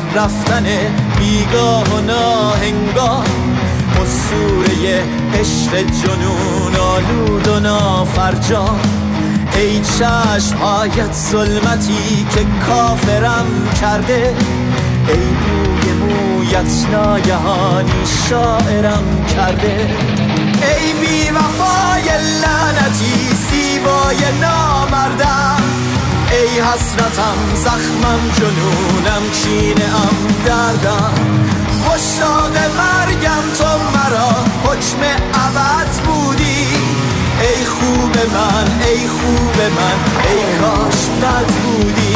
رفتن بیگاه و ناهنگاه، اسطوره عشق جنون آلود و نافرجام. ای چشم‌هایت ظلمتی که کافرم کرده، ای بوی مویت ناگهانی شاعرم کرده. ای بی وفای لعنتی زیبای نامردم، ای حسرتم زخمم جنونم کینه‌ام دردم. مشتاق مرگم تو مرا حکم ابد بودی، ای خوب من ای خوب من ای کاش بد بودی.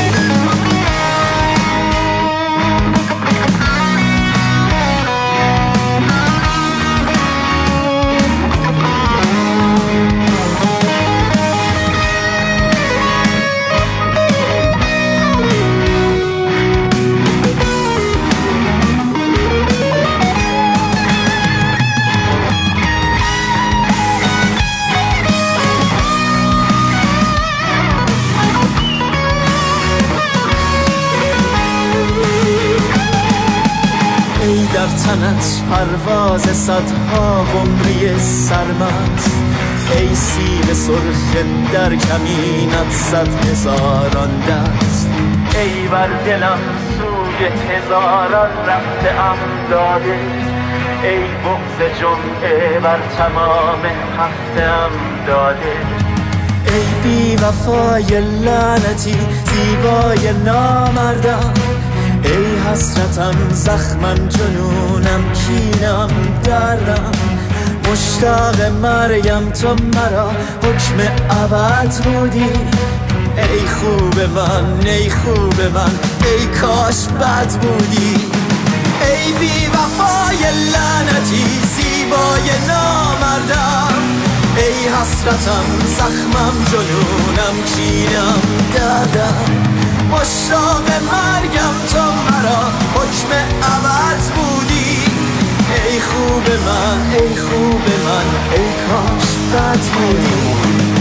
در تنت پرواز صدها قمری سرمست، ای سیب سرخ در کمینت 100,000 دست. ای بر دلم سوی هزاران رفته ام داده، ای بغض جمعه بر تمام هفته ام داده. ای بی وفای لعنتی زیبای نامردم، ای حسرتم زخمم جنونم کینم دردم. مشتاق مرگم تو مرا حکم ابد بودی، ای خوب من ای خوب من ای کاش بد بودی. ای بی وفای لعنتی زیبای نامردم، ای حسرتم زخمم جنونم کینم دردم. مشتاق مرگم تو مرا حکم ابد بودی، ای خوب من ای خوب من ای کاش بد بودی.